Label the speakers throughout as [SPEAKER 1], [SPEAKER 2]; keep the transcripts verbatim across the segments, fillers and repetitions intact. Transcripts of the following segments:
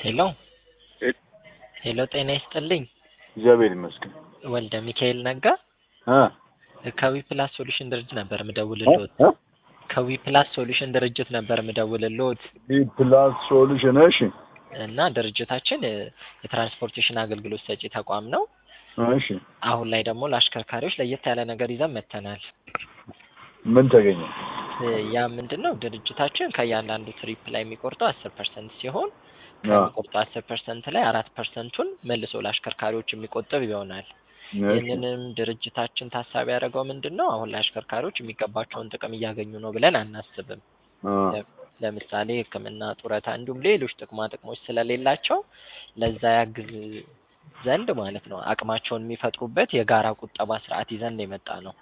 [SPEAKER 1] ሄሎ ሄሎ ጤና ይስጥልኝ።
[SPEAKER 2] እግዚአብሔር ይመስገን።
[SPEAKER 1] ወልደ ሚካኤል ነጋ
[SPEAKER 2] እ
[SPEAKER 1] ከዊ ፕላስ ሶሉሽን ድርጅት ነበር ምደውልልዎት።
[SPEAKER 2] እ
[SPEAKER 1] ከዊ ፕላስ ሶሉሽን ድርጅት ነበር ምደውልልዎት
[SPEAKER 2] ዊ ፕላስ ሶሉሽን እሺ።
[SPEAKER 1] እና ድርጅታችን የትራንስፖርቴሽን አገልግሎት ሰጪ ተቋም ነው።
[SPEAKER 2] እሺ
[SPEAKER 1] አሁን ላይ ደግሞ ለአሽከርካሪዎች ለየት ያለ ነገር ይዘን መተናል።
[SPEAKER 2] ምን ተገኘ?
[SPEAKER 1] ያ ምንድነው ድርጅታችን ከእያንዳንዱ ትሪፕ ላይ የሚቆርጠው አስር ፐርሰንት ሲሆን ከሚቆርጠው አስር ፐርሰንት ላይ አራት ፐርሰንቱን መልሶ ለአሽከርካሪዎች የሚቆጥብ ይሆናል። ይህንንም ድርጅታችን ታሳቢ ያደረገው ምንድነው አሁን ለአሽከርካሪዎች የሚገባቸውን ጥቅም እያገኙ ነው ብለን አናስብም። ለምሳሌ ሕክምና፣ ጡረታ እንዲሁም ሌሎች ጥቅማ ጥቅሞች ስለሌላቸው ለዛ ያግዝ ዘንድ ማለት ነው አቅማቸውን የሚፈጥሩበት የጋራ ቁጠባ ስርዓት ይዘን የመጣ ነው።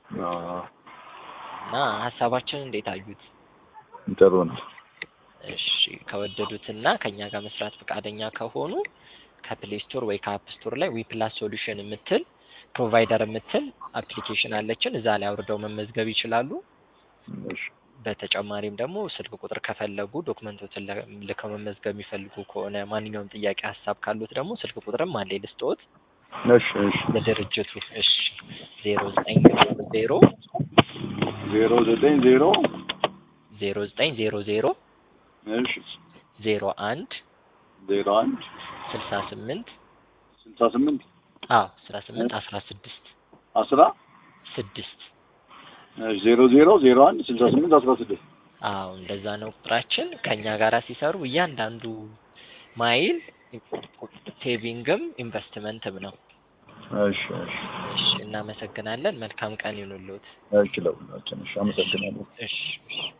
[SPEAKER 1] እና ሐሳባችን እንዴት አዩት?
[SPEAKER 2] ጥሩ ነው።
[SPEAKER 1] እሺ ከወደዱትና ከኛ ጋር መስራት ፈቃደኛ ከሆኑ ከፕሌይ ስቶር ወይ ከአፕ ስቶር ላይ ዊ ፕላስ ሶሉሽን የምትል ፕሮቫይደር የምትል አፕሊኬሽን አለችን። እዛ ላይ አውርደው መመዝገብ ይችላሉ።
[SPEAKER 2] እሺ
[SPEAKER 1] በተጨማሪም ደግሞ ስልክ ቁጥር ከፈለጉ ዶክመንቶችን ልከው መመዝገብ የሚፈልጉ ከሆነ ማንኛውም ጥያቄ ሀሳብ ካሉት ደግሞ ስልክ ቁጥርም አለ ልስጥዎት።
[SPEAKER 2] እሺ እሺ
[SPEAKER 1] የድርጅቱ እሺ ዜሮ ዘጠኝ ዜሮ
[SPEAKER 2] ዜሮ ዘጠኝ ዜሮ
[SPEAKER 1] ዜሮ ዘጠኝ ዜሮ ዜሮ
[SPEAKER 2] እሺ
[SPEAKER 1] ዜሮ አንድ
[SPEAKER 2] ዜሮ አንድ
[SPEAKER 1] ስልሳ ስምንት
[SPEAKER 2] ስልሳ ስምንት
[SPEAKER 1] አዎ አስራ ስምንት አስራ ስድስት
[SPEAKER 2] አስራ
[SPEAKER 1] ስድስት
[SPEAKER 2] ዜሮ ዜሮ ዜሮ አንድ ስልሳ ስምንት አስራ ስድስት
[SPEAKER 1] አዎ እንደዛ ነው ቁጥራችን። ከኛ ጋራ ሲሰሩ እያንዳንዱ ማይል ሴቪንግም ኢንቨስትመንትም ነው።
[SPEAKER 2] እሺ እሺ
[SPEAKER 1] እሺ እናመሰግናለን። መልካም ቀን ይሁንልዎት።
[SPEAKER 2] እሺ ለሁላችን እሺ አመሰግናለሁ።
[SPEAKER 1] እሺ እሺ